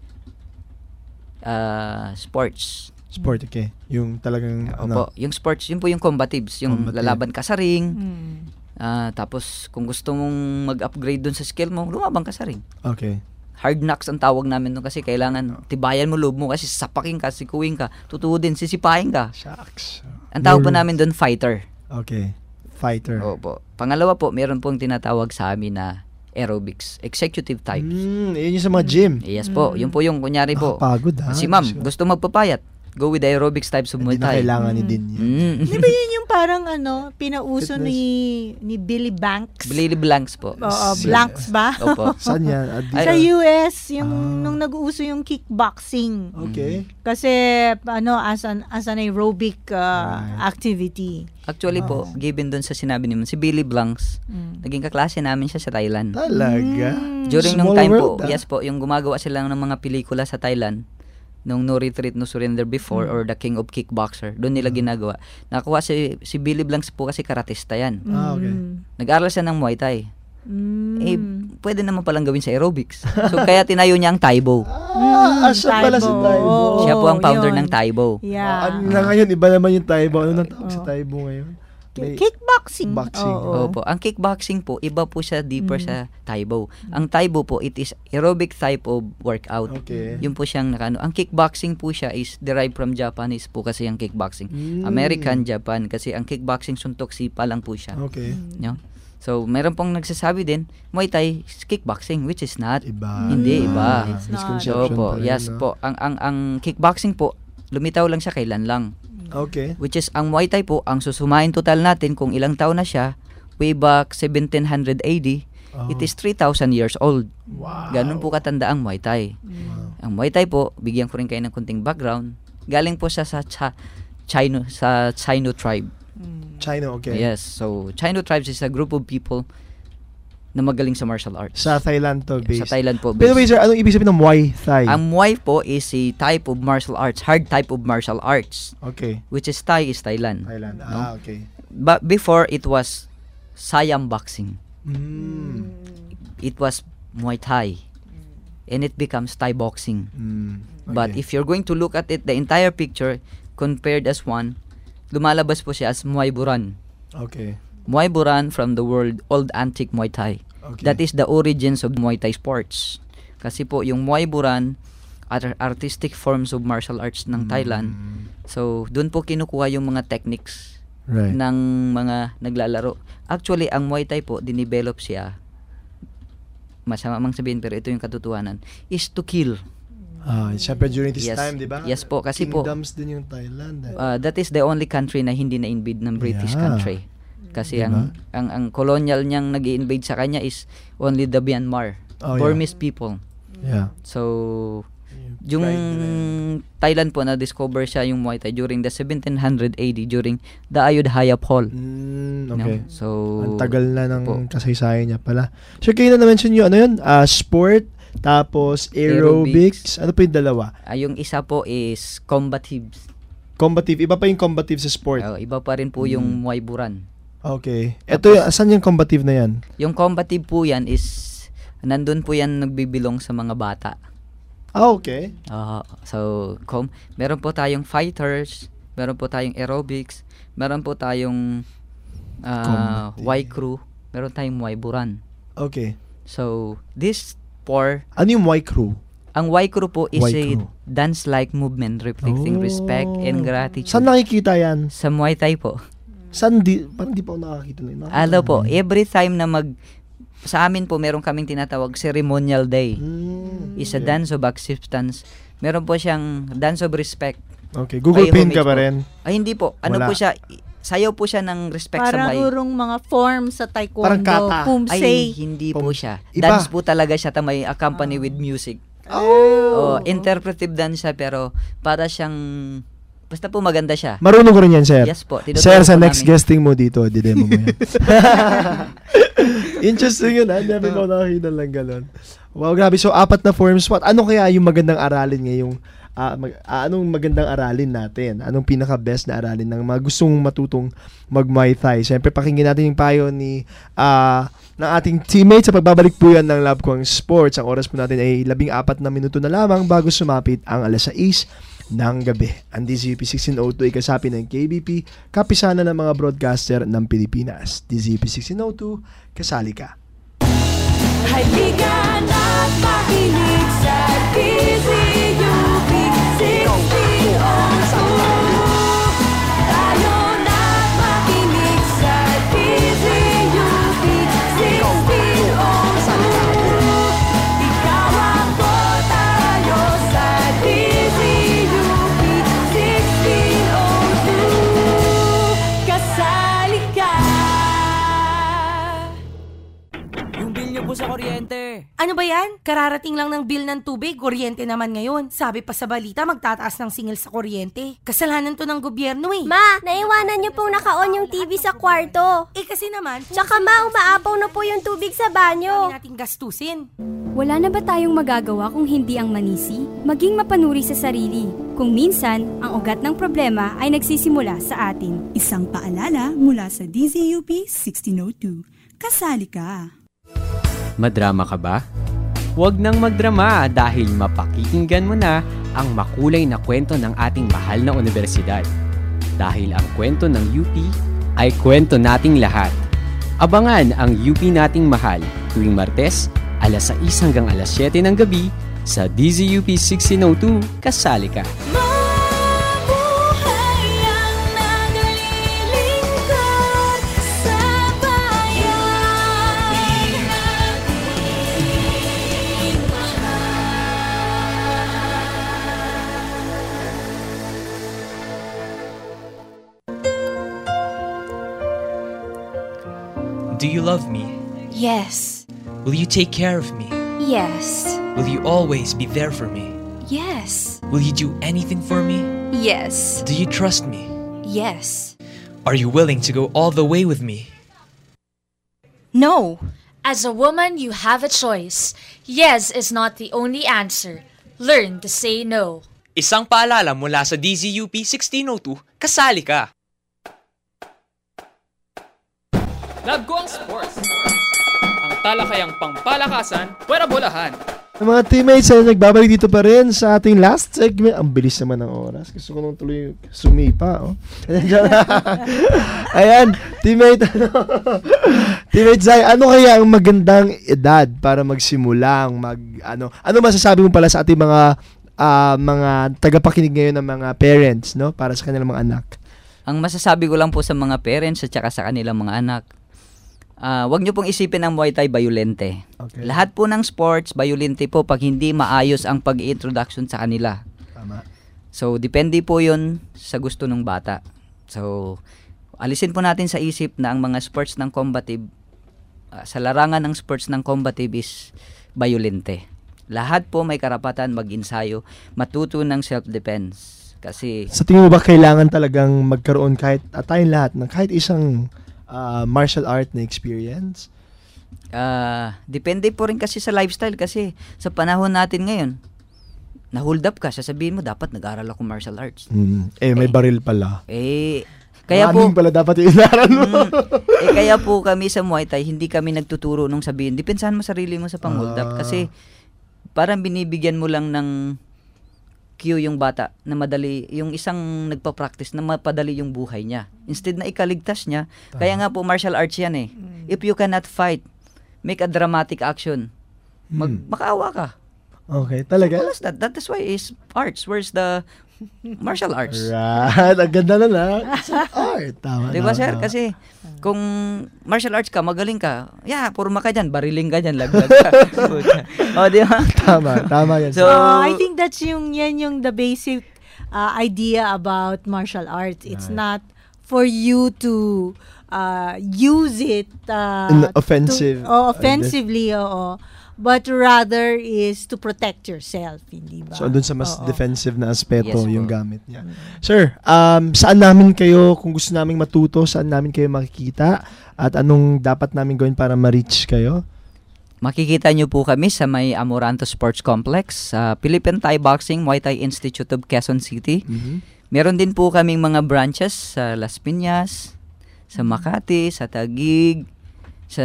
uh, sports. Sport, okay. Yung talagang, Opo, yung sports, yun po yung combatives, yung Combative. lalaban ka sa ring. Ah, tapos, kung gusto mong mag-upgrade dun sa skill mo, lumabang ka sa ring. Okay. Hard knocks ang tawag namin doon kasi kailangan tibayan mo loob mo kasi sapakin ka, sikuin ka, tutuudin, sisipahin ka. Shucks. Ang tawag po Your- namin doon, fighter. Okay. Fighter. Opo. Pangalawa po, meron pong tinatawag sa amin na aerobics, executive types. Mm, yun yung sa mga gym. Yes po, yun po yung kunyari po. Nakapagod, ha? Si ma'am, gusto magpapayat. go with the aerobics types of Muay Hindi na Thai. kailangan ni Din yun. Mm. Di ba yun yung parang ano, pinauso Fitness. ni ni Billy Banks? Billy Blanks po. Oo, Blanks ba? Opo. Saan yan? Ah, di- Sa U S, yung nung nag-uuso yung kickboxing. Okay. Kasi ano as an as an aerobic uh, activity. Actually po, given doon sa sinabi niyo, si Billy Blanks, Mm. naging kaklase namin siya sa Thailand. Talaga? During Small nung time world, po, ah. yes po, yung gumagawa sila ng mga pelikula sa Thailand, nung No Retreat, No Surrender Before, Mm. or The King of Kickboxer, doon nila ginagawa. Nakuha si, si Billy Blanks po kasi karatista yan. Ah, okay. Nag-aral siya ng Muay Thai. Mm. Eh, pwede naman palang gawin sa aerobics. So, kaya tinayo niya ang Taibo. Ah, siya pala si Taibo. Siya po ang founder yun. ng Taibo. Yeah. Ano na ngayon, iba naman yung Taibo. Ano nang tawag sa Taibo ngayon? May- Kickboxing. Boxing. Oo. Opo. Ang kickboxing po, iba po siya deeper sa Taibo. Ang Taibo po, it is aerobic type of workout. Okay. Yun po siyang nakano. Ang kickboxing po siya is derived from Japanese po kasi ang kickboxing. Mm. American, Japan, kasi ang kickboxing suntok sipa lang po siya. Okay. No? So, mayroon pong nagsasabi din, Muay Thai is kickboxing, which is not. Iba. Hindi, iba. It's not. So Misconception po, pa rin, yes no? po. Ang, ang, ang kickboxing po, lumitaw lang siya kailan lang. Okay. Which is, ang Muay Thai po, ang susumahin total natin kung ilang taon na siya, way back seventeen hundred A D, Oh. it is three thousand years old. Wow. Ganun po katanda ang Muay Thai. Ang Muay Thai po, bigyan ko rin kayo ng kunting background. Galing po siya sa Cha- Chino, sa Chino tribe. China, okay. Yes, so Chino tribes is a group of people na magaling sa martial arts. Sa Thailand to based. Sa Thailand po. By the way, based. sir, anong ibig sabihin ng Muay Thai? Ang Muay po is a type of martial arts, hard type of martial arts. Okay. Which is Thai is Thailand. Thailand. No? Ah, okay. But before it was Siam boxing. Mm. It was Muay Thai. And it becomes Thai boxing. Mm. But Okay. if you're going to look at it, the entire picture compared as one, lumalabas po siya as Muay Buran. Okay. Muay Buran from the world old antique Muay Thai. Okay. That is the origins of Muay Thai sports. Kasi po yung Muay Buran are artistic forms of martial arts ng Thailand. So doon po kinukuha yung mga techniques Right. ng mga naglalaro. Actually ang Muay Thai po dinevelop siya, masama mang sabihin pero ito yung katotohanan, is to kill. Ah, syempre during this Yes. time, di ba? Yes po, kasi po Kingdoms din yung Thailand. Eh. Uh, that is the only country na hindi na-invade ng British Yeah. country. Kasi Diba? ang, ang ang colonial niyang nag-i-invade sa kanya is only the Myanmar, Oh, yeah. Burmese people. Yeah. So yung Thailand po na-discover siya yung Muay Thai during the seventeen hundred A D during the Ayutthaya Fall. Mm, No? okay. So Ang tagal na ng po. kasaysayan niya pala. So, kayo na na-mention nyo, ano yun? Ah, sport, tapos aerobics. Ano pa yung dalawa? Ah, yung isa po is combatives. Combative. Iba pa yung combative sa sport. Oh, iba pa rin po yung Mm. Muay Buran. Okay. Ito, yung- saan yung combative na yan? Yung combative po yan is nandun po yan nagbibilong sa mga bata. Ah, okay. Ah, so, com- meron po tayong fighters, meron po tayong aerobics, meron po tayong uh, Y crew, meron tayong Muay Buran. Okay. So, this four, Ano yung Y crew? ang Y crew po is Y a crew. dance-like movement reflecting Oh. respect and gratitude. Saan nakikita yan? Sa Muay Thai po. Saan di, parang di pa ako nakakita na yun. Ano po, every time na mag, sa amin po, meron kaming tinatawag ceremonial day. Mm, Is a dance of acceptance. Meron po siyang dance of respect. Okay, Google Ay, Pin homage ka ba po. rin? Ay, hindi po. Ano Wala. po siya, i- sayaw po siya ng respect sa Parang may. urong mga form sa taekwondo. Parang kata. Pumse. Ay, hindi po siya. Iba. Dance po talaga siya ta may accompany with music. Oh. Oh, interpretive dance siya pero para siyang basta po maganda siya. Marunong ko rin yan, sir. Yes po. tinuturo Sir, sa po next namin. guesting mo dito, didemo mo yan. Interesting yun, ha? Never ko nakakita lang galon. Wow, grabe. So, apat na forms. What? Ano kaya yung magandang aralin ngayong, ah, mag, ah, anong magandang aralin natin? Anong pinaka-best na aralin ng mga gustong matutong mag-Muay Thai? Siyempre, pakinggan natin yung payo ni, ah, ng ating teammates sa pagbabalik po yan ng Love Ko ang Sports. Ang oras po natin ay labing apat na minuto na lamang bago sumapit ang alas sais ng gabi. Ang D Z U P sixteen oh two ay kasapi ng K B P, kapisana ng mga broadcaster ng Pilipinas. D Z U P sixteen oh two, kasali ka. Halika na't makinig sa D Z U P sixteen oh two. Tayo na't makinig sa D Z U P sixteen oh two. Ikaw ako tayo sa D Z U P sixteen oh two. Ano ba yan? Kararating lang ng bill ng tubig, kuryente naman ngayon. Sabi pa sa balita, magtataas ng singil sa kuryente. Kasalanan to ng gobyerno eh. Ma, naiwanan niyo pong naka-on yung T V sa kwarto. Eh kasi naman... Tsaka ma, umaapaw na po yung tubig sa banyo. Hindi natin gastusin. Wala na ba tayong magagawa kung hindi ang manisi? Maging mapanuri sa sarili. Kung minsan, ang ugat ng problema ay nagsisimula sa atin. Isang paalala mula sa D Z U P sixteen oh two. Kasali ka. Madrama ka ba? Huwag nang magdrama dahil mapakikinggan mo na ang makulay na kwento ng ating mahal na universidad. Dahil ang kwento ng U P ay kwento nating lahat. Abangan ang U P nating mahal tuwing Martes, alas sais hanggang alas siyete ng gabi sa D Z U P sixteen oh two. Kasali ka! Do you love me? Yes. Will you take care of me? Yes. Will you always be there for me? Yes. Will you do anything for me? Yes. Do you trust me? Yes. Are you willing to go all the way with me? No. As a woman, you have a choice. Yes is not the only answer. Learn to say no. Isang paalala mula sa D Z U P sixteen oh two, kasali ka! Love ko ang sports. Ang talakayang pangpalakasan, pwera bolahan. Ang mga teammates ay nagbabalik dito pa rin sa ating last segment. Ang bilis naman ng oras. Gusto ko nung tuloy sumipa. Oh. Ayan, teammate. Ano? Teammate Zay, ano kaya ang magandang edad para magsimulang mag ano? Ano masasabi mo pala sa ating mga uh, mga tagapakinig ngayon ng mga parents, no, para sa kanilang mga anak? Ang masasabi ko lang po sa mga parents at saka sa kanilang mga anak, Uh, wag nyo pong isipin ang Muay Thai bayolente. Okay. Lahat po ng sports, bayolente po pag hindi maayos ang pag-introduction sa kanila. Tama. So, depende po yun sa gusto ng bata. So, alisin po natin sa isip na ang mga sports ng combative, uh, sa larangan ng sports ng combative is bayolente. Lahat po may karapatan mag-ensayo, matuto ng self-defense. Kasi... Sa tingin mo ba kailangan talagang magkaroon kahit, at tayong lahat, ng kahit isang... Uh, martial art na experience? Uh, depende po rin kasi sa lifestyle kasi sa panahon natin ngayon, na-hold up ka, sasabihin mo, dapat nag-aral ako martial arts. Mm. Eh, may eh, baril pala. Eh, kaya Maraming po, pala dapat yung inaral mo. mm, eh, kaya po kami sa Muay Thai, hindi kami nagtuturo nung sabihin, depensahan mo sarili mo sa pang-hold up. Uh, kasi parang binibigyan mo lang ng cue yung bata na madali, yung isang nagpa-practice na mapadali yung buhay niya. Instead na ikaligtas niya, uh-huh. Kaya nga po martial arts yan eh. Mm. If you cannot fight, make a dramatic action. Mag, hmm. Makaawa ka. Okay, talaga? So, that, that is why is arts. Where's the martial arts? Right, ang ganda na na. It's an art. Tama, diba tama, sir? tama. Kasi kung martial arts ka, magaling ka, yeah, purma ka dyan, bariling ka dyan, laglag ka. O, di ba? Tama, tama yan. So, uh, I think that's yung, yan yung the basic uh, idea about martial arts. It's right. Not for you to uh, use it uh, In offensive. To, oh, offensively, oo. But rather is to protect yourself, hindi ba? So, dun sa mas Oo. defensive na aspeto yes, yung gamit niya. Mm-hmm. Sir, um, saan namin kayo, kung gusto namin matuto, saan namin kayo makikita? At anong dapat namin gawin para ma-reach kayo? Makikita nyo po kami sa may Amoranto Sports Complex, sa uh, Philippine Thai Boxing Muay Thai Institute of Quezon City. Mm-hmm. Meron din po kaming mga branches sa Las Piñas, sa Makati, sa Taguig, sa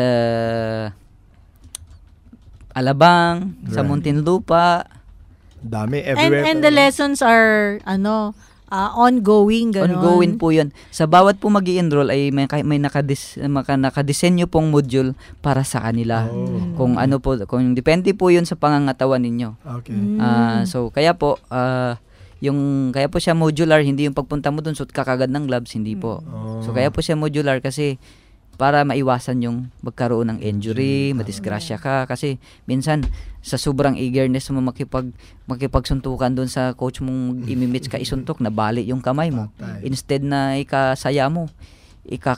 Alabang, right. Sa Muntinlupa. Dami, everywhere. And, and the lessons are, ano, uh, ongoing, gano'n. Ongoing po yun. Sa bawat po mag-i-enroll ay may, may nakadis, maka, nakadesenyo pong module para sa kanila. Oh. Kung ano po, kung depende po yun sa pangangatawan ninyo. Okay. Uh, so, kaya po, uh, yung, kaya po siya modular, hindi yung pagpunta mo dun, suot ka kagad ng gloves, hindi po. Oh. So, kaya po siya modular kasi para maiwasan yung magkaroon ng injury, madisgrasya ka. Kasi minsan, sa sobrang eagerness mo makipag, makipagsuntukan doon sa coach mong imimits ka isuntok, nabali yung kamay mo. Instead na ikasaya mo,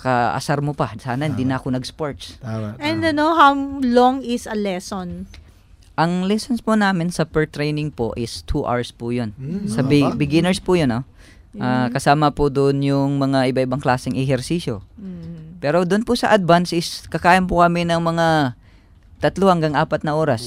ikakaasar mo pa. Sana hindi na ako nag-sports. And ano, how long is a lesson? Ang lessons po namin sa per training po is two hours po yun. Mm, sa be- haba. beginners po yun, no? Ah, Mm. kasama po doon yung mga iba-ibang klaseng ehersisyo. Mm. Pero doon po sa advance is kakain po kami ng mga tatlo hanggang apat na oras.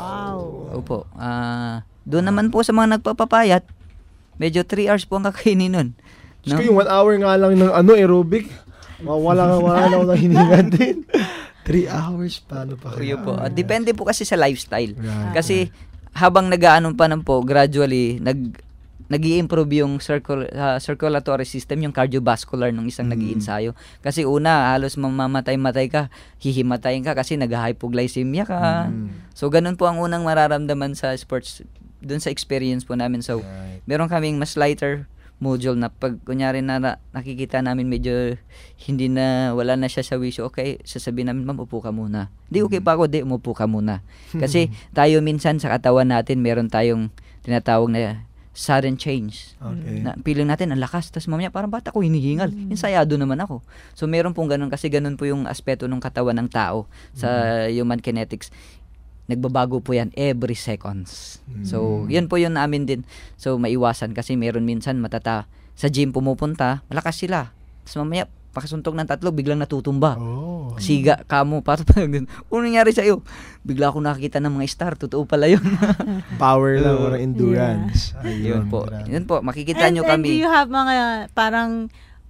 Wow. Opo. Ah, doon naman po sa mga nagpapapayat, medyo three hours po ang kakainin nun. No? So, yung one hour nga lang ng ano, aerobic, wala wala na ako ng hininga din. Three hours, paano pa kaya? Yun po. Ah, depende po kasi sa lifestyle. Right. Kasi habang nag-aanon pa po, gradually, nag nag-i-improve yung circul- uh, circulatory system, yung cardiovascular ng isang mm. nag-iinsayo. Kasi una, halos mamamatay-matay ka, hihimatayin ka kasi nag-hypoglycemia ka. Mm. So, ganun po ang unang mararamdaman sa sports, dun sa experience po namin. So, right. meron kaming mas lighter module na pag kunyari na, na nakikita namin medyo hindi na, wala na siya sa wisyo, okay, sasabihin namin, ma'am, upo ka muna. Di, okay pa ako, di, umupo ka muna. Kasi tayo minsan sa katawan natin, meron tayong tinatawag na sudden change. Okay. Na feeling natin ang lakas, tapos mamaya parang ba't ako hinihingal? Mm. Ensayado naman ako. So meron pong ganun kasi ganun po yung aspeto ng katawan ng tao sa mm. human kinetics. Nagbabago po yan every seconds. Mm. So yun po yun namin din. So maiwasan kasi meron minsan matata sa gym pumupunta, malakas sila. Tapos mamaya pakasuntok ng tatlo, biglang natutumba. Oh. Siga, kamo, parang din. Ano nangyari sa'yo? Bigla ako nakakita ng mga star, totoo pala yun. Power lang, or endurance. Yeah. Ayun, yun po. Grabe. Yun po, makikita and, nyo and kami. do you have mga parang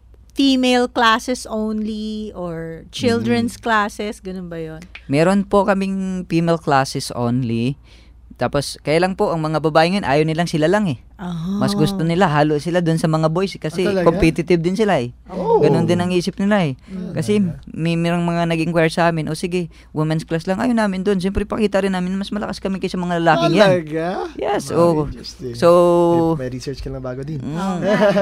female classes only or children's mm. classes? Ganun ba yun? Meron po kaming female classes only. Tapos, kaya lang po, ang mga babae ngayon, ayaw nilang sila lang eh. Oh. Mas gusto nila, halo sila dun sa mga boys kasi oh, competitive din sila eh. Oh. Ganon din ang isip nila eh. Mm. Kasi may merong mga nag-inquire sa amin, o sige, women's class lang, ayaw namin dun. Siyempre, pakita rin namin, mas malakas kami kaysa mga lalaking yan. Talaga? Yes. Oh. So, may, may research ka lang bago din. Mm.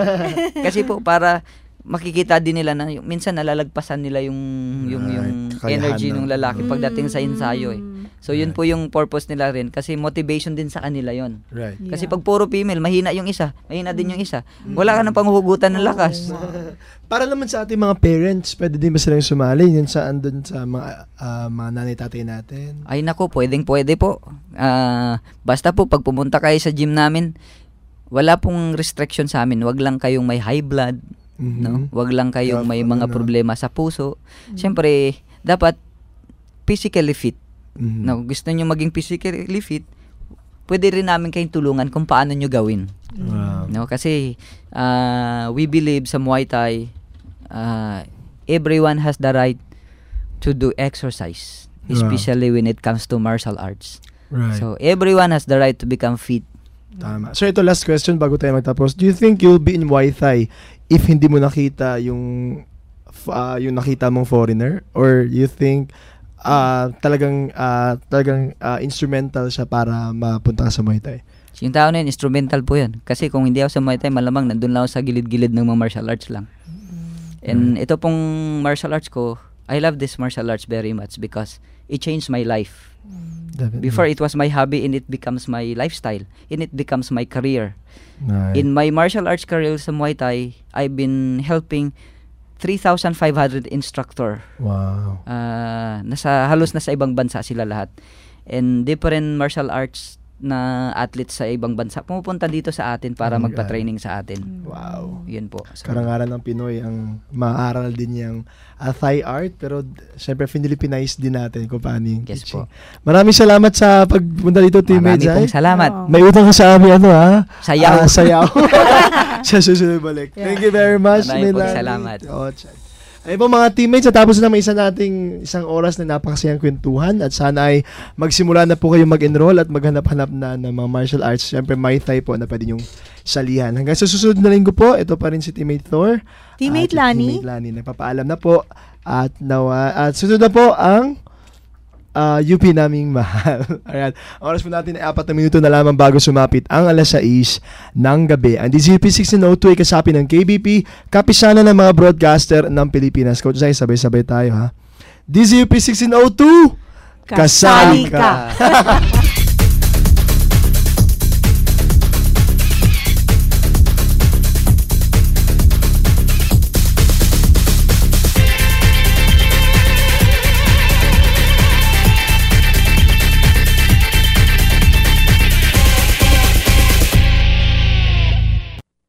Kasi po, para makikita din nila na yung, minsan nalalagpasan nila yung yung yung Kakayahan energy ng lalaki pagdating sa ensayo eh. So yun right. po yung purpose nila rin kasi motivation din sa kanila yon. Right. Kasi pag puro female, mahina yung isa, mahina din yung isa. Wala ka nang panghuhugutan ng lakas. Para naman sa ating mga parents, pwede din ba silang sumali yun sa andun sa mga uh, mga nanay tatay natin? Ay nako, pwedeng pwede po. Uh, basta po pag pumunta kayo sa gym namin, wala pong restriction sa amin. Wag lang kayong may high blood. Mm-hmm. No, wag lang kayong may mga problema sa puso. Mm-hmm. Siyempre, dapat physically fit. Mm-hmm. No, gusto niyo maging physically fit, pwede rin namin kayong tulungan kung paano niyo gawin. Wow. No, kasi uh, we believe sa Muay Thai, uh, everyone has the right to do exercise, especially wow. when it comes to martial arts. Right. So, everyone has the right to become fit. Tama. So ito last question bago tayo magtapos. Do you think you'll be in Muay Thai if hindi mo nakita yung uh, yung nakita mong foreigner, or you think uh, talagang uh, talagang uh, instrumental siya para mapunta ka sa Muay Thai? Yung tao na yun, instrumental po yun. Kasi kung hindi ako sa Muay Thai, malamang nandun lang ako sa gilid-gilid ng mga martial arts lang. And mm. ito pong martial arts ko, I love this martial arts very much because it changed my life. Definitely. Before it was my hobby and it becomes my lifestyle and it becomes my career. Right. In my martial arts career sa Muay Thai, I've been helping three thousand five hundred instructor. Wow. Uh, nasa, halos nasa ibang bansa sila lahat. And different martial arts na athletes sa ibang bansa pumupunta dito sa atin para oh magpa-training sa atin. Wow. Yun po. So, karangalan ng Pinoy ang maaral din yung uh, Thai art, pero syempre Filipinize din natin kung paano yung yes teaching. Po. Maraming salamat sa pagpunta dito, teammate. Marami pong salamat. Oh. May utang ka sa amin, ano ha? Sayaw. Uh, sayaw. Sa susunod balik. Yeah. Thank you very much. Maraming pong salamat. Oh, ay po mga teammates, natapos na may isa nating isang oras na napakasayang kwentuhan at sana ay magsimula na po kayo mag-enroll at maghanap-hanap na ng mga martial arts. Siyempre, Muay Thai po na pwede nyong salihan. Hanggang sa susunod na linggo po, ito pa rin si Teammate Thor. Teammate Lani. Teammate Lani. Nagpapaalam na po. At, nawa, at susunod na po ang uh, U P naming mahal. Alright. Ang oras po natin ay apat na minuto na lamang bago sumapit ang alas sais ng gabi. Ang D Z U P sixteen oh two ay kasapi ng K B P, kapisana ng mga broadcaster ng Pilipinas. Coach Zay, sabay-sabay tayo ha. D Z U P sixteen oh two, kasali ka!